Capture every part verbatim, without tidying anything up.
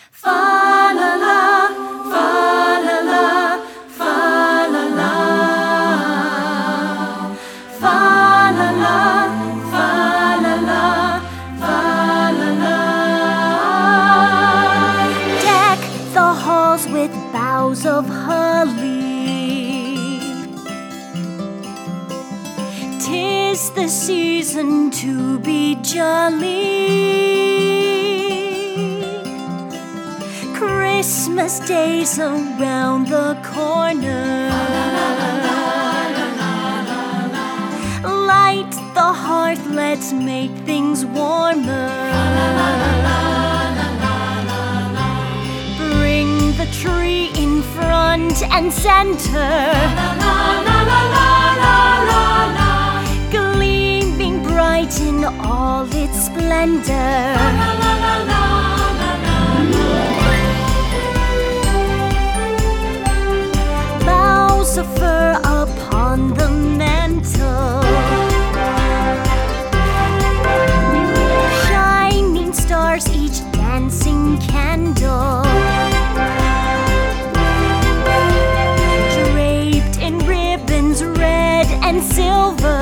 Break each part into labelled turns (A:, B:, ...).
A: Fa la la, fa la la, fa la la. Fa la la, fa la la, fa la la.
B: Deck the halls with boughs of holly. 'Tis the season to be jolly. Christmas Day's around the corner. Light the hearth, let's make things warmer. Bring the tree in front and center. Gleaming bright in all its splendor. Boughs of fir upon the mantle. Shining stars, each dancing candle. Draped in ribbons red and silver.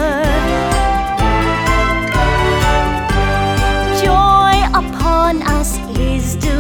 B: Joy upon us is divine.